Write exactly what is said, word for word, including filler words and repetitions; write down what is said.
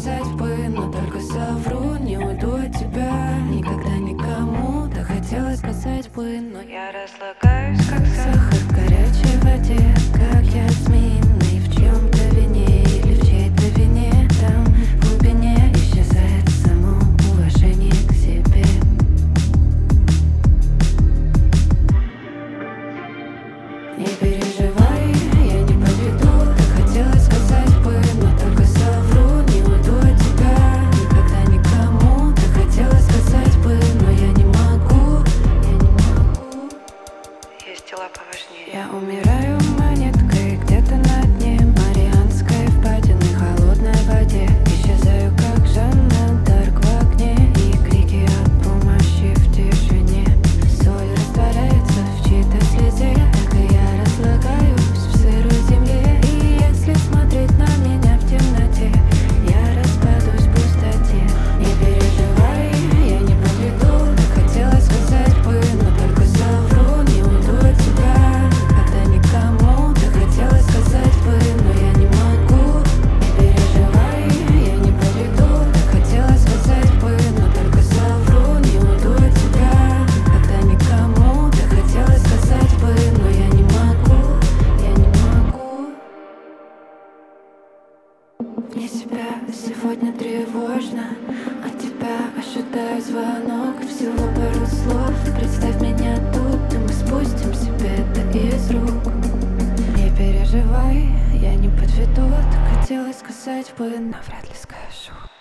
сказать бы, но только совру, не уйду от тебя никогда никому. Так хотелось сказать бы, но я разлагаюсь, как сахар в горячей воде, как я змеиный в чьем-то вине или в чьей-то вине. Там в глубине исчезает само уважение к себе. Не переживай, я не подведу. Так хотелось сказать бы, но только совру, не уйду от тебя никогда никому. Так хотелось сказать бы, но я не могу, я не могу. Есть дела поважнее. Я умираю монеткой где-то на дне Марианской впадины, холодной воде. Исчезаю, как Жанна Дарк в окне, и крики о помощи в тишине. Соль растворяется в чьей-то слезе, так и я разлагаюсь в сырой земле. И если смотреть на меня в темноте, я распадусь в пустоте. Не переживай, я не подведу. Так хотелось сказать бы, но только совру, не уйду от тебя никогда никому. Так хотелось сказать бы, но я не могу. Не переживай, я не подведу. Так хотелось сказать бы, но только совру, не уйду от тебя никогда никому. Так хотелось сказать бы, но я не могу, я не могу. Вне себя сегодня тревожно, от тебя ожидаю звонок. Всего пару слов, представь меня тут, и мы спустим себе это из рук. Не переживай, я не подведу. Так хотелось сказать бы, но вряд ли скажу.